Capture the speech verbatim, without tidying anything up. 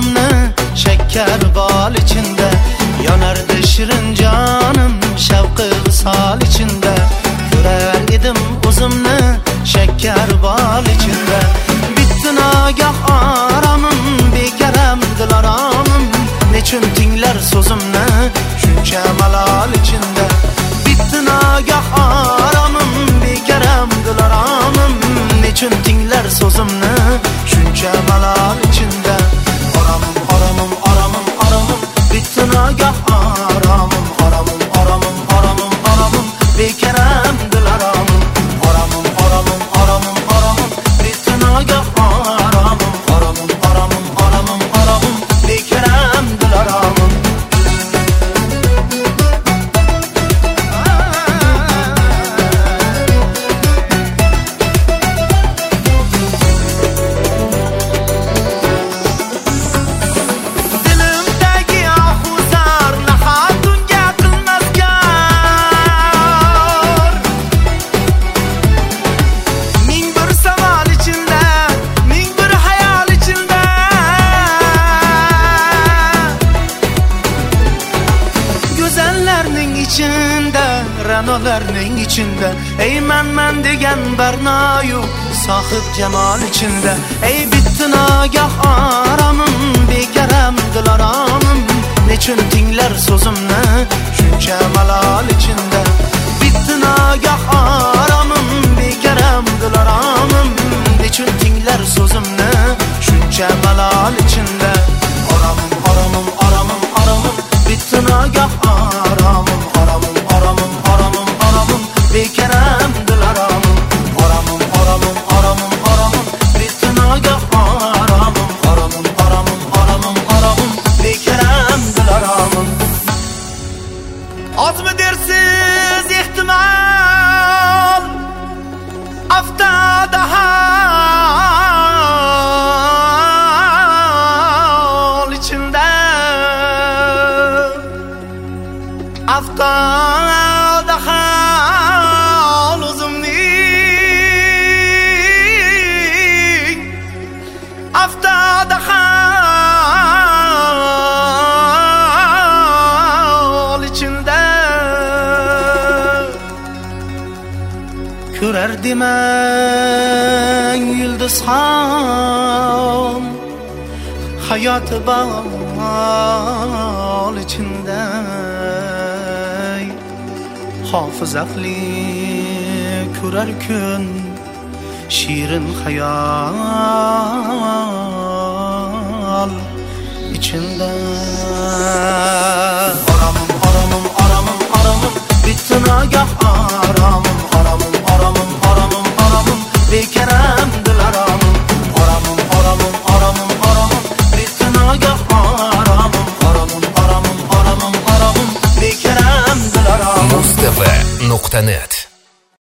sozumni şeker bal içinde. Yanardı şirin canım şevki visal içinde. Görer idim uzumni şeker bal içinde. Bitti nagah aramım bekerem dilaramım. Nechun tinglar sozumni shuncha malol içinde. Bitti nagah aramım bekerem dilaramım. Nechun tinglar sozumni shuncha malol içinde. Aramım aramım aramım aramım bitti nagah aramım. Aramım aramım aramım aramım bekerem dilaramım. Aramım aramım aramım aramım bitti nagah aramım. Aramım aramım aramım aramım bekerem dilaramım. İçinde, Renault'ların içinde. Ey men men degen bernayu sahip cemal içinde. Ey bitti nagah aramım bekerem dilaramım. Nechun tinglar sozumni shuncha malol içinde. Bitti nagah aramım bekerem dilaramım. Nechun tinglar sozumni shuncha malol içinde. Aramım aramım aramım aramım bitti nagah aramım. Aramım aramım aramım aramım bekerem dilaramım. Aramım aramım aramım aramım bitti nagah aramım. Aramım aramım aramım aramım bekerem dilaramım. Az mı dersiz ihtimal aftada hal içinde. Aftada hal uzumning. Aftada hal içinde. Ko'rar demang yulduz ham hayoti bal içinde. Hafız akli ko'rar kun şirin hayal içinde. Aramım aramım aramım aramım bitti nagah aramım.